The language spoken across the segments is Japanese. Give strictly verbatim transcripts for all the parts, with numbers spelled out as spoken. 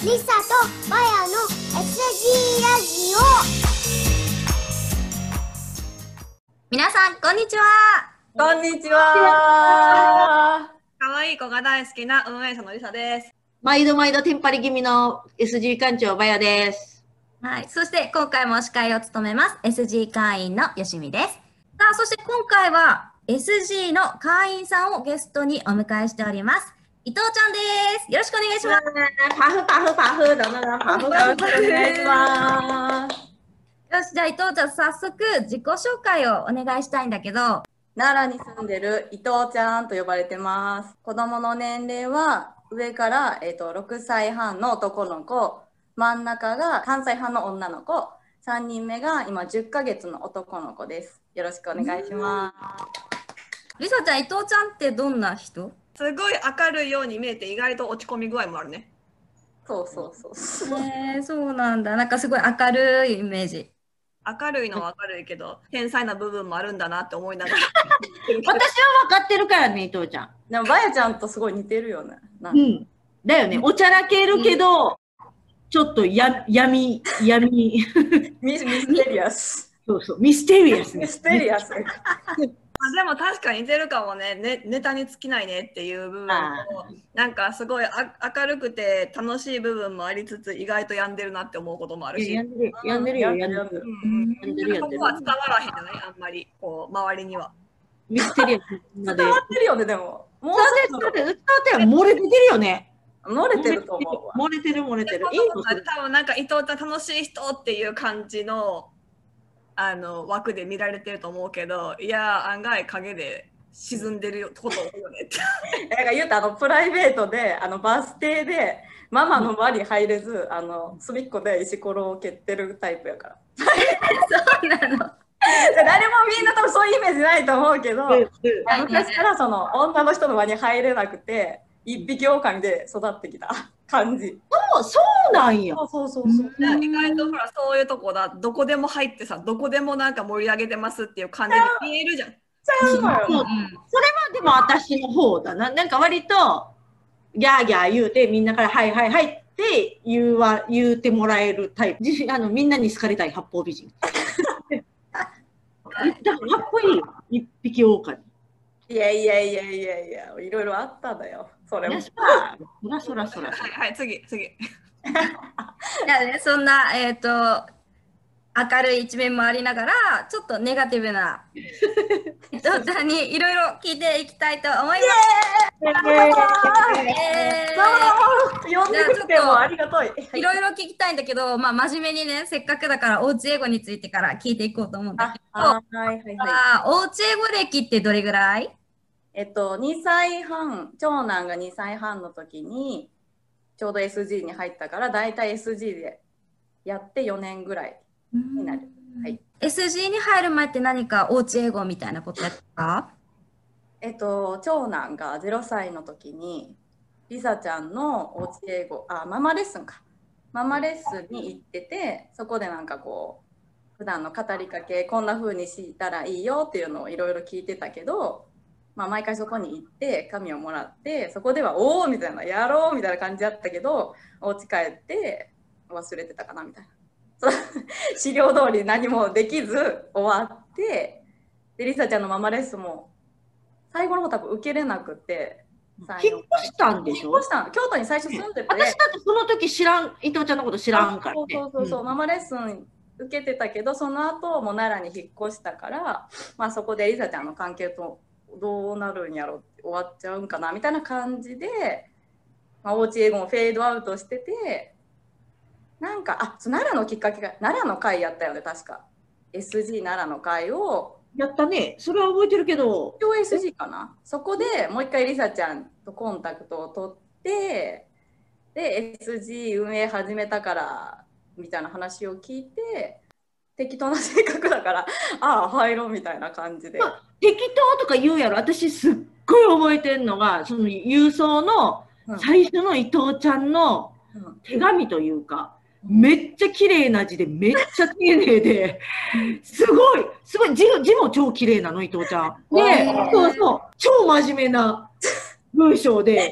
リサとマヤの エスジー ラジオ。 皆さんこんにちは。 こんにちは。 可愛い子が大好きな運営者のリサです。 毎度毎度テンパり気味の エスジー 館長バヤです。 はい、そして今回も司会を務めます エスジー 会員のよしみです。さあ、そして今回は エスジー の会員さんをゲストにお迎えしております。伊藤ちゃんです。よろしくお願いします。 パフパフパフどんどんパフパフお願いします。 よし、じゃあ伊藤ちゃん早速自己紹介をお願いしたいんだけど。 奈良に住んでる伊藤ちゃんと呼ばれてます。子供の年齢は上から、えー、とろくさいはんの男の子、真ん中がさんさいはんの女の子、さんにんめが今じゅっかげつの男の子です。よろしくお願いします。 リサちゃん、伊藤ちゃんってどんな人？ すごい明るいように見えて意外と落ち込み具合もあるね。 そうそうそうそう。 えー、そうなんだ。なんかすごい明るいイメージ。 明るいのは明るいけど天才な部分もあるんだなって思いながら私は分かってるからね、伊藤ちゃん。 でもバヤちゃんとすごい似てるよね。 うん。だよね。おちゃらけるけど、うん、ちょっとや闇闇ミステリアス。 そうそう、ミステリアスね。 ミステリアス。 あでも確かに似てるかもね。ね、ネタに尽きないねっていう部分と、なんかすごいあ明るくて楽しい部分もありつつ、意外と病んでるなって思うこともあるし。 病んでる、病んでるよ、病んでる。 ここは伝わらへんじゃない？あんまりこう周りには。 ミステリアスまで。伝わってるよね、でも。 もうそうです、伝わってる。漏れてるよね。 漏れてると思う。 漏れてる、漏れてる。 いい多分なんか伊藤ちゃん楽しい人っていう感じの。あの枠で見られてると思うけど、いや案外影で沈んでること多いよねって。 なんか言うとあのプライベートであのバス停でママの輪に入れず、あの隅っこで石ころを蹴ってるタイプやから。 そうなの。 誰もみんな多分そういうイメージないと思うけど、昔からその女の人の輪に入れなくて一匹狼で育ってきた感じ。 そうそうなんや。 そうそうそうそう。 意外とほらそういうとこだ、どこでも入ってさ、どこでもなんか盛り上げてますっていう感じに見えるじゃん。 そうそれはでも私の方だな。なんか割とギャーギャー言うてみんなからはいはいはいって言うわ言うてもらえるタイプ。あのみんなに好かれたい八方美人。だからかっこいいよ。一匹狼。 いやいやいやいやいや、いろいろあったんだよ。それも。 そらそらそら。 はいはい、次次。 じゃあね、そんなえっと明るい一面もありながら、ちょっとネガティブな伊藤ちゃんにいろいろ聞いていきたいと思います。 呼んでくれてもありがたい。 いろいろ聞きたいんだけど、まあ真面目にね、せっかくだからおうち英語についてから聞いていこうと思うんだけど、はいはいはい、おうち英語歴ってどれぐらい？ えっとにさいはん、長男がにさいはんの時にちょうど エスジー に入ったから、だいたい エスジー でやってよねんぐらいになる。はい、 エスジー に入る前って何かおうち英語みたいなことやったか？ えっと長男がゼロさいの時にリサちゃんのおうち英語、あママレッスンかママレッスンに行ってて、そこでなんかこう普段の語りかけこんな風にしたらいいよっていうのをいろいろ聞いてたけど、まあ、毎回そこに行って紙をもらって、そこではおおみたいな、やろうみたいな感じだったけど、お家帰って忘れてたかなみたいな。資料通り何もできず終わって、でリサちゃんのママレッスンも最後の方多分受けれなくて、 引っ越したんでしょ？ 引っ越したん、京都に最初住んでて、 私だってその時知らん、伊藤ちゃんのこと知らんから、ね、 そうそうそうそう、うん、ママレッスン受けてたけど、その後も奈良に引っ越したから、まあ、そこでリサちゃんの関係とどうなるんやろって終わっちゃうんかなみたいな感じで、まあ、おうち英語もフェードアウトしてて、なんかあ奈良のきっかけが奈良の会やったよね、確か エスジー 奈良の会をやったね。それは覚えてるけど、 今日 エスジー かな。そこでもう一回リサちゃんとコンタクトを取って、で エスジー 運営始めたからみたいな話を聞いて、適当な性格だからああ入ろうみたいな感じで、まあ、 適当とか言うやろ。私すっごい覚えてるのが、その郵送の最初の伊藤ちゃんの手紙というか、うん、めっちゃ綺麗な字でめっちゃ丁寧ですごいすごい 字, 字も超綺麗なの伊藤ちゃんで、そうそう超真面目な文章で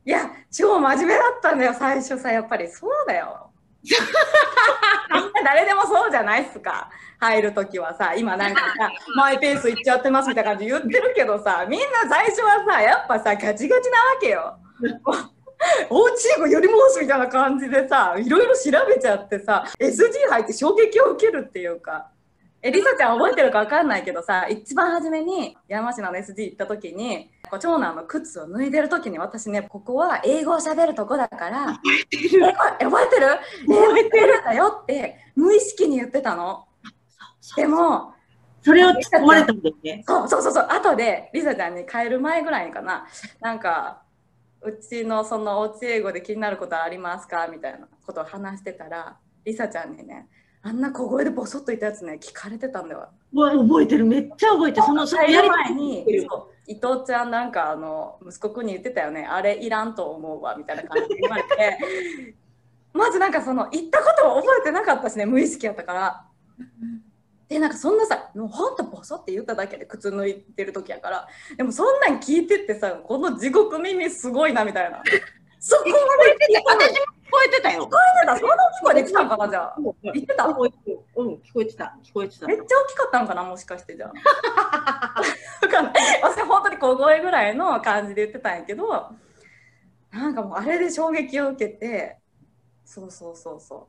いや、超真面目だったんだよ、最初さ、やっぱりそうだよ。みんな誰でもそうじゃないっすか。入るときはさ、今なんかさ、マイペースいっちゃってますみたいな感じ言ってるけどさ、みんな最初はさ、やっぱさ、ガチガチなわけよ。おうち英語より申すみたいな感じでさ、いろいろ調べちゃってさ、エスジー 入って衝撃を受けるっていうか。え、りさちゃん覚えてるか分かんないけどさ、一番初めに山科の エスジー 行った時に、こう長男の靴を脱いでる時に私ね、ここは英語をしゃべるとこだから覚えてるえ覚えてる覚えてるんだよって無意識に言ってたの。でもそれを突っ込まれたんだよね。 そうそうそうそう、後でりさちゃんに帰る前ぐらいかな、なんかうちのそのおうち英語で気になることありますかみたいなことを話してたら、りさちゃんにね、あんな小声でボソッと言ったやつね、聞かれてたんだよ。 覚えてる、めっちゃ覚えてる。そのそのやる前に伊藤ちゃんなんかあの息子くんに言ってたよね、あれいらんと思うわみたいな感じで言われてまずなんかその言ったことを覚えてなかったしね、無意識やったから。でなんかそんなさ、もうほんとボソって言っただけで靴脱いでる時やから、でもそんなん聞いてってさ、この地獄耳すごいなみたいな。そこまで聞いてた。 私も聞こえてたよ。 聞こえてた。そんな聞こえてきたんかな、じゃあ。言ってた。 うん、聞こえてた。聞こえてた。 めっちゃ大きかったんかな、もしかしてじゃあ。わかんない。私本当に小声ぐらいの感じで言ってたんやけど、なんかもうあれで衝撃を受けて、そうそうそうそう。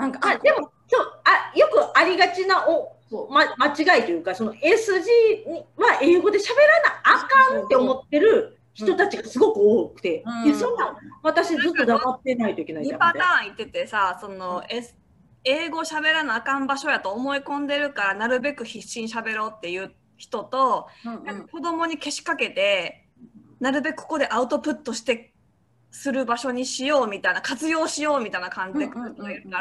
なんかあでもそうあよくありがちなお、ま、間違いというか、その エスジー は英語で喋らなあかんって思ってる人たちがすごく多くて、 うん、 いやそんな私ずっと黙ってないといけないじゃん。 にパターン言っててさ、その、S、英語喋らなあかん場所やと思い込んでるからなるべく必死に喋ろうっていう人と、 うんうん、 なんか子供にけしかけてなるべくここでアウトプットしてする場所にしようみたいな、活用しようみたいな感じで来る人がいるから、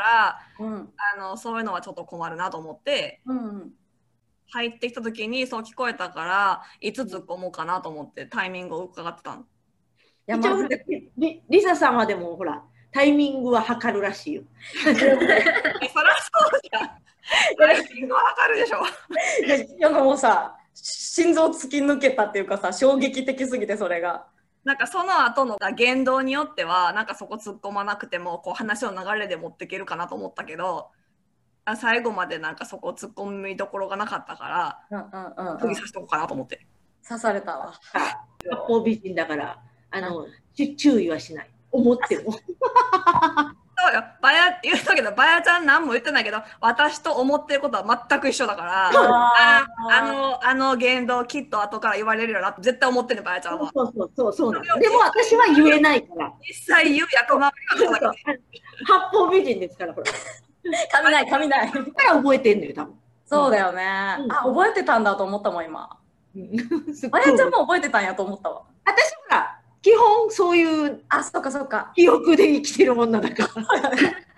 あのそういうのはちょっと困るなと思って、 うんうん、 入ってきた時にそう聞こえたからいつ突っ込もうかなと思ってタイミングを伺ってたの。 一応リ, リサさんはでもほらタイミングは測るらしいよ。 えそりゃそうじゃん。タイミングは測るでしょ。 なんかもうさ、心臓突き抜けたっていうかさ、衝撃的すぎてそれが。 なんかその後の言動によってはなんかそこ突っ込まなくてもこう話の流れで持っていけるかなと思ったけど、最後までなんかそこ突っ込みどころがなかったから、うんうんうん、釘刺しとこうかなと思って。 刺されたわ。 八方美人だからあの注意はしない。思っても。 そうよ、バヤって言ったけど、バヤちゃん何も言ってないけど、私と思ってることは全く一緒だから、ああの、あの言動きっと後から言われるよなって絶対思ってる、バヤちゃんは。 そうそうそうそう。でも私は言えないから。 実際言う役回りはそうだけど。 八方美人ですから、ほら。 噛みない、噛みない。 だから覚えてんのよ、多分。 そうだよね。うん、あ、覚えてたんだと思ったもん、今。バヤちゃんも覚えてたんやと思ったわ。 私ほら。基本そういうあ、そうかそうか記憶で生きてる女だから。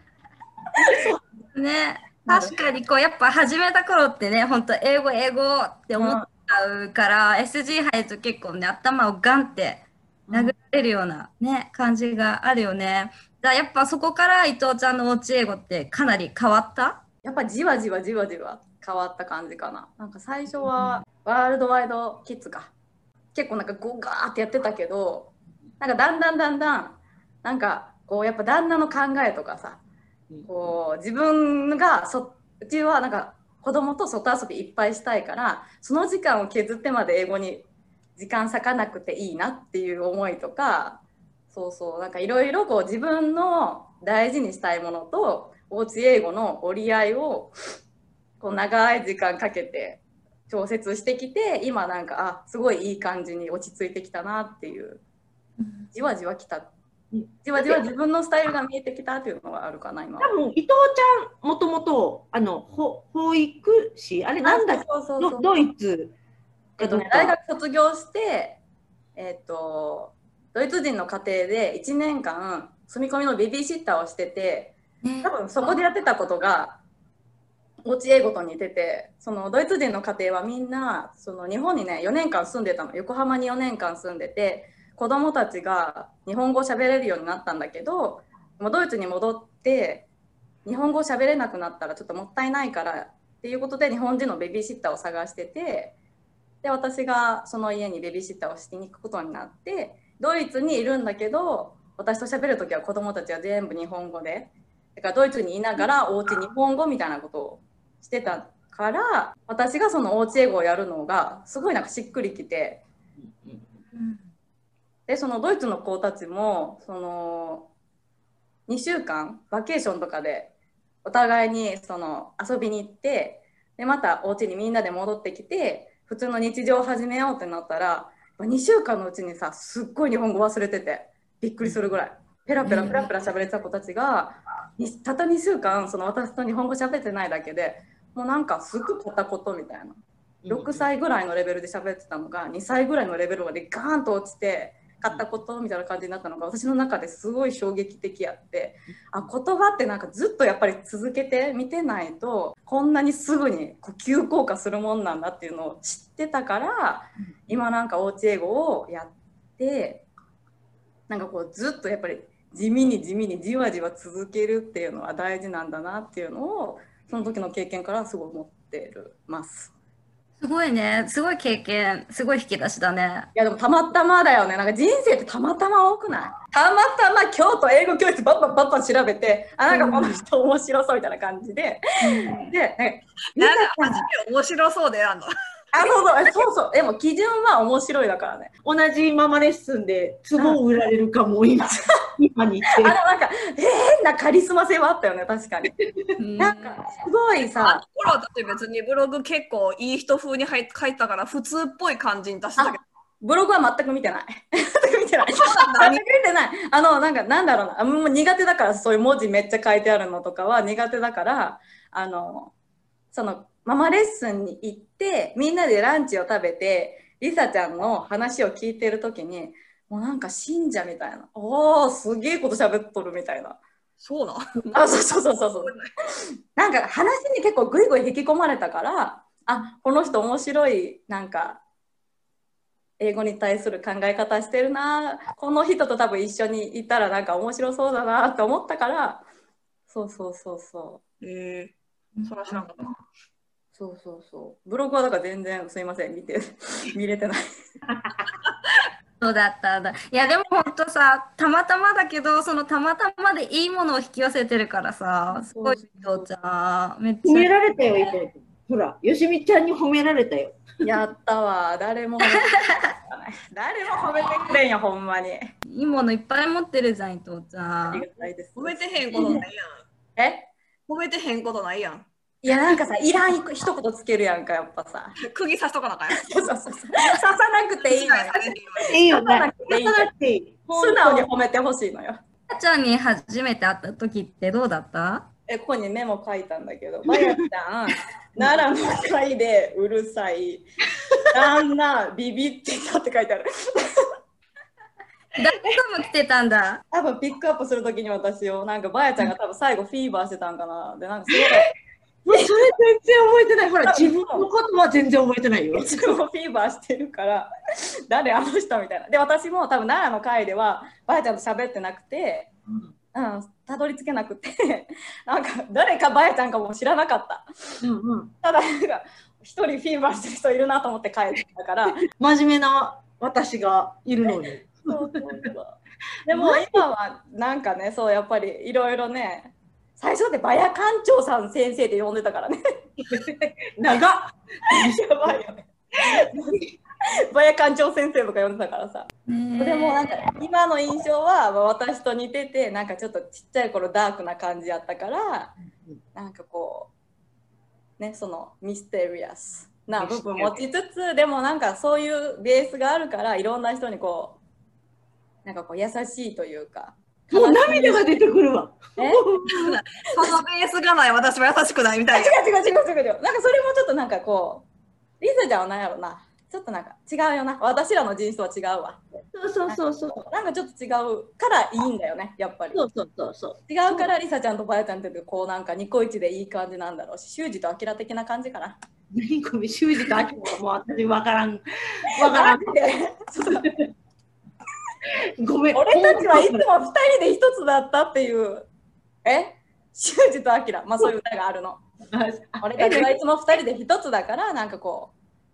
そうね、確かにこうやっぱ始めた頃ってね、本当英語英語って思っちゃうから、うん、エスジー 入ると結構ね頭をガンって殴られるようなね、感じがあるよね。だからやっぱそこから伊藤ちゃんのおうち英語ってかなり変わった？ やっぱじわじわじわじわ変わった感じかな。なんか最初はワールドワイドキッズか。結構なんかゴガーってやってたけど、なんかだんだんだんだんなんかこうやっぱ旦那の考えとかさ、こう自分がそうちはなんか子供と外遊びいっぱいしたいから、その時間を削ってまで英語に時間割かなくていいなっていう思いとか、そうそうなんかいろいろこう自分の大事にしたいものとおうち英語の折り合いをこう長い時間かけて調節してきて、今なんかあすごいいい感じに落ち着いてきたなっていう、じわじわきた、じわじわ自分のスタイルが見えてきたっていうのがあるかな今。 多分伊藤ちゃんもともとあの保保育士あれなんだっけ、ドイツ、 えっとね、大学卒業してえっとドイツ人の家庭でいちねんかん住み込みのベビーシッターをしてて、多分そこでやってたことがおうち英語と似てて、そのドイツ人の家庭はみんなその日本にねよねんかん住んでたの。横浜によねんかん住んでて、子供たちが日本語を喋れるようになったんだけど、もうドイツに戻って日本語を喋れなくなったらちょっともったいないからっていうことで日本人のベビーシッターを探してて、で私がその家にベビーシッターをしに行くことになって、 ドイツにいるんだけど私と喋るときは子供たちは全部日本語で、だからドイツにいながらおうち日本語みたいなことをしてたから、私がそのおうち英語をやるのがすごいなんかしっくりきて、でそのドイツの子たちもそのにしゅうかんバケーションとかでお互いにその遊びに行って、でまたお家にみんなで戻ってきて普通の日常を始めようってなったら、にしゅうかんのうちにさすっごい日本語忘れててびっくりするぐらいペラペラペラペラ喋れてた子たちが、たったにしゅうかんその私と日本語喋ってないだけでもうなんかすぐ片言みたいな、ろくさいぐらいのレベルで喋ってたのがにさいぐらいのレベルまでガーンと落ちて片言みたいな感じになったのが私の中ですごい衝撃的やって、あ、言葉ってなんかずっとやっぱり続けて見てないとこんなにすぐに急降下するもんなんだっていうのを知ってたから、今なんかおうち英語をやってなんかこうずっとやっぱり地味に地味にじわじわ続けるっていうのは大事なんだなっていうのをその時の経験からすごい思ってます。 すごいね、すごい経験、すごい引き出しだね。 いやでもたまたまだよね。なんか人生ってたまたま多くない？たまたま京都英語教室バッバッバッバッ調べて、あ、なんかこの人面白そうみたいな感じで、うん、で、 なんかマジで面白そうで選んだ。 あ、そうそう、そうそう。でも基準は面白いだからね。 同じママレッスンでツボを売られるかも今、今にあのなんか変なカリスマ性はあったよね、確かに。なんかすごいさ。 あの頃だって別にブログ結構いい人風に書いたから普通っぽい感じに出してたけど。 ブログは全く見てない。全く見てない。全く見てない。あのなんかなんだろうな、もう苦手だからそういう文字めっちゃ書いてあるのとかは苦手だから、あのその。ママレッスンに行ってみんなでランチを食べてリサちゃんの話を聞いてる時にもうなんか信者みたいな、おーすげえこと喋っとるみたいな。 そうなあ、そうそうそうそうそうなんか話に結構グイグイ引き込まれたから、あ、この人面白い、なんか英語に対する考え方してるな、この人と多分一緒にいたらなんか面白そうだなって思ったから、そうそうそうそう。 えー、そら知らんかった。 そうそうそう。ブログはだから全然すいません、見て見れてない。 そうだったんだ。いやでも本当さ、たまたまだけど、そのたまたまでいいものを引き寄せてるからさ、すごい伊藤ちゃん。めっちゃ褒められたよ、伊藤ちゃん。ほら、よしみちゃんに褒められたよ。 やったわ、誰も褒めてくれない。誰も褒めてくれんよ、ほんまに。 いいものいっぱい持ってるじゃん、伊藤ちゃん。 ありがたいです。 褒めてへんことないやん。え？ 褒めてへんことないやん。 いやなんかさ、いらん一言つけるやんか、やっぱさ。 釘刺しとかなかや。 そうそうそう。刺さなくていいのよ。 いいよね。 刺さなくていいのよ。素直に褒めてほしいのよ。 あちゃんに初めて会った時ってどうだった？ え、ここにメモ書いたんだけど、まやちゃん、奈良の会でうるさい、旦那、ビビってたって書いてある。 誰とも来てたんだ。 多分ピックアップするときに私を、なんかばやちゃんが多分最後フィーバーしてたんかな。で、なんかすごい。それ全然覚えてない。ほら、自分のことは全然覚えてないよ。 自分もフィーバーしてるから、誰あの人みたいな。で、私も多分奈良の会では、ばやちゃんと喋ってなくて、うん、たどり着けなくて、なんか誰かばやちゃんかも知らなかった。うんうん、ただ、なんか一人フィーバーしてる人いるなと思って帰ったから、 真面目な私がいるのに。 そうそうそうでも今はなんかね、そうやっぱりいろいろね、最初でバヤ館長さん先生って呼んでたからね。 長っやばいよね。バヤ館長先生とか呼んでたからさ。でもなんか今の印象は私と似てて、なんかちょっとちっちゃい頃ダークな感じやったから、なんかこうね、そのミステリアスな部分持ちつつ、でもなんかそういうベースがあるからいろんな人にこうなんかこう優しいというか、 もう涙が出てくるわ。 えそのベースがない私は優しくないみたいな。 違う違う違う違う違う。なんかそれもちょっとなんかこうリサちゃんは何やろな、ちょっとなんか違うよな、私らの人種は違うわ。 そうそうそうそう。 なんかちょっと違うからいいんだよね、やっぱり。 そうそうそうそう。 違うからリサちゃんとバヤちゃんってこうなんかニコイチでいい感じなんだろうし、修二とアキラ的な感じかな。 何これ、修二とアキラはもう私わからん。わからん。ごめん。 俺たちはいつもふたりで一つだったっていう。え修二とアキラ、まあそういう歌があるの。俺たちはいつもふたりで一つだから、なんかこ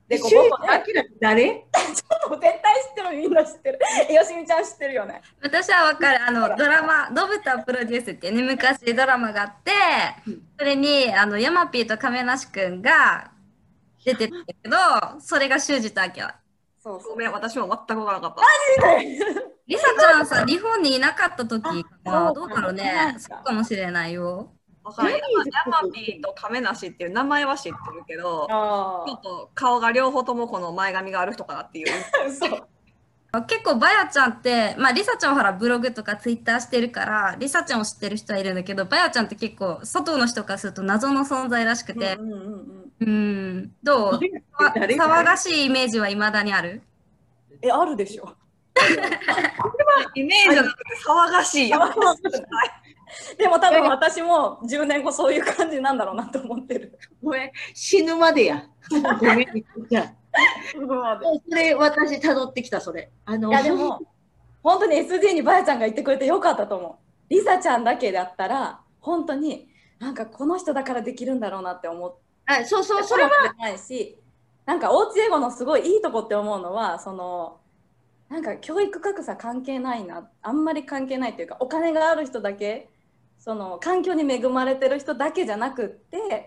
でこシュウこアキラって誰？ 絶対知ってる、みんな知ってる。よしみちゃん知ってるよね。 私はわかる。あの、ドラマ、ドブタプロデュースってね、昔ドラマがあって、それに、あの、ヤマピーと亀梨くんが出てたけど、それが修二とアキラ。 そうそう。 ごめん、私も全く分からなかった。 リサちゃんさ、日本にいなかった時は、 あどうだろうね。そうかもしれないよ。 わかる。ヤマピーと亀梨っていう名前は知ってるけど、 あちょっと顔が両方ともこの前髪がある人かなっていう。 あ、そう。 結構バヤちゃんって、まあリサちゃんはほらブログとかツイッターしてるからリサちゃんを知ってる人はいるんだけど、バヤちゃんって結構外の人からすると謎の存在らしくて、 うんうんうん。 うん、どう誰騒がしいイメージは未だにある？ え、あるでしょ。 イメージじゃなくて騒がしいよ。 でも多分私もじゅうねんごそういう感じなんだろうなと思ってる。 ごめん、死ぬまでや。ごめん、じゃあ。 それ私辿ってきたそれ。あのいやでも本当に エスジー にバヤちゃんが言ってくれてよかったと思う。リサちゃんだけだったら本当になんかこの人だからできるんだろうなって思って。 あ、そうそう、それはないし、なんかおうち英語のすごいいいとこって思うのはそのなんか教育格差関係ないな、あんまり関係ないっていうか、お金がある人だけ、その環境に恵まれてる人だけじゃなくって、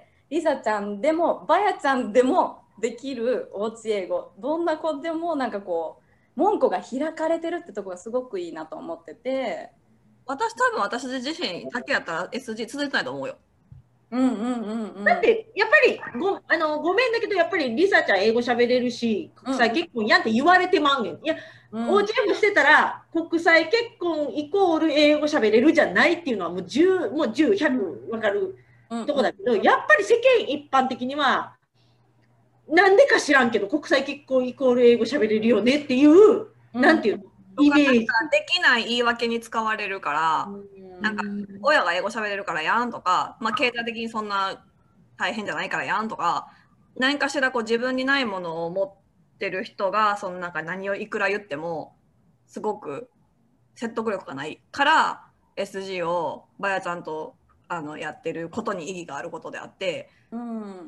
リサちゃんでもバヤちゃんでもできるおうち英語、どんな子でもなんかこう門戸が開かれてるってとこがすごくいいなと思ってて。 私多分私自身だけやったら エスジー 続いてないと思うよ。 うんうんうんうん。 だってやっぱり ご, あのごめんだけどやっぱりリサちゃん英語喋れるし国際結婚やんって言われてまんねん。いや、うん、おうち英語してたら国際結婚イコール英語喋れるじゃないっていうのはもうじゅう、もうじゅう、ひゃく分かるとこだけど、うんうん、やっぱり世間一般的にはなんでか知らんけど国際結婚イコール英語喋れるよねっていう、うん、なんていうのイメージできない言い訳に使われるから、うん、なんか親が英語喋れるからやんとか、まあ、経済的にそんな大変じゃないからやんとか、何かしらこう自分にないものを持ってる人がそのなんか何をいくら言ってもすごく説得力がないから エスジー をバヤちゃんとあのやってることに意義があることであって、うん、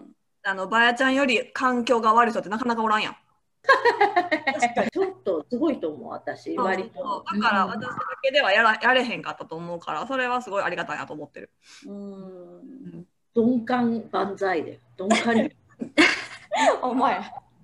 あのバヤちゃんより環境が悪い人ってなかなかおらんやん。 ちょっとすごいと思う私割と。 だから私だけではやらやれへんかったと思うからそれはすごいありがたいなと思ってる。 うん、鈍感万歳で鈍感お前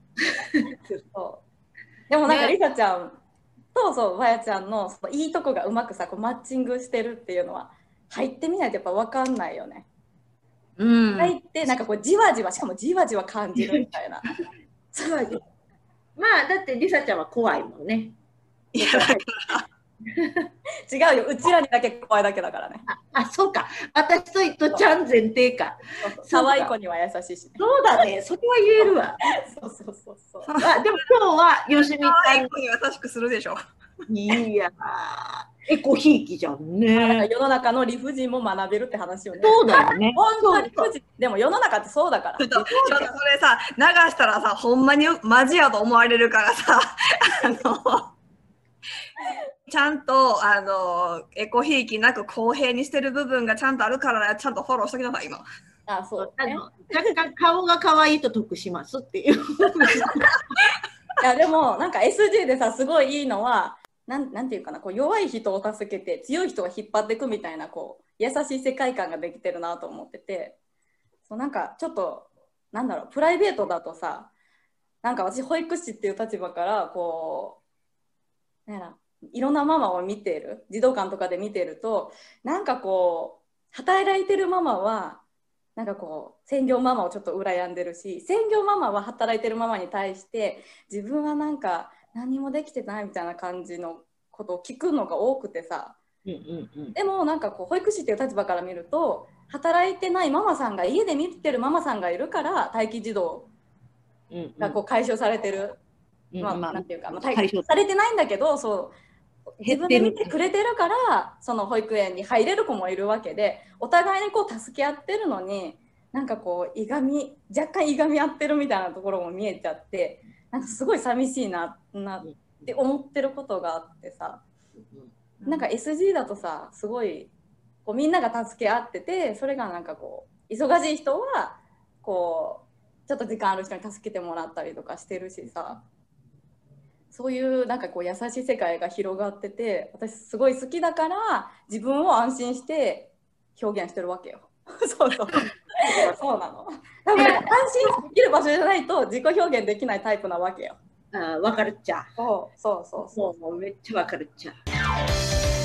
そうでもなんかリサちゃんとそうバヤちゃんのそのいいとこがうまくさこうマッチングしてるっていうのは入ってみないとやっぱ分かんないよね。うん、入ってなんかこうじわじわしかもじわじわ感じるみたいな。 じわじわまあだってリサちゃんは怖いもんね。 いやだから違うよ、うちらにだけ怖いだけだからね。 あ、あそうか。私といとちゃん前提か。 可愛い子には優しいし、ね。 そうだね、それは言えるわ。 そうそうそうそう。 あでも今日はよしみ可愛い子に優しくするでしょ。 いやエコひいきじゃんね。 世の中の理不尽も学べるって話をね。 そうだよね。 本当に理不尽。でも世の中ってそうだから。 ちょっとそれさ流したらさほんまにマジやと思われるからさあのちゃんとあのエコひいきなく公平にしてる部分がちゃんとあるからちゃんとフォローしときなさい今。 あそうね、あの顔が可愛いと得しますっていう。いやでもなんか エスジー でさすごいいいのは。なんなんていうかなこう弱い人を助けて強い人が引っ張っていくみたいなこう優しい世界観ができてるなと思っててそうなんかちょっとなんだろうプライベートだとさなんか私保育士っていう立場からこうなんやらいろんなママを見ている児童館とかで見てるとなんかこう働いてるママはなんかこう専業ママをちょっと羨んでるし専業ママは働いてるママに対して自分はなんか何もできてないみたいな感じのことを聞くのが多くてさ、うんうんうん、でもなんかこう保育士っていう立場から見ると働いてないママさんが家で見てるママさんがいるから待機児童がこう解消されてる、うんうん、まあまあなんていうか、まあ、解消されてないんだけどそう自分で見てくれてるからその保育園に入れる子もいるわけでお互いにこう助け合ってるのになんかこういがみ若干いがみ合ってるみたいなところも見えちゃってなんかすごい寂しいななって思ってることがあってさなんか エスジー だとさすごいこうみんなが助け合っててそれがなんかこう忙しい人はこうちょっと時間ある人に助けてもらったりとかしてるしさ、そういうなんかこう優しい世界が広がってて、私すごい好きだから自分を安心して表現してるわけよ。そうそうそうなの。多分、ね、安心できる場所じゃないと自己表現できないタイプなわけよ。 あ、分かるっちゃ。 そうそうそうそう、もうめっちゃ分かるっちゃ。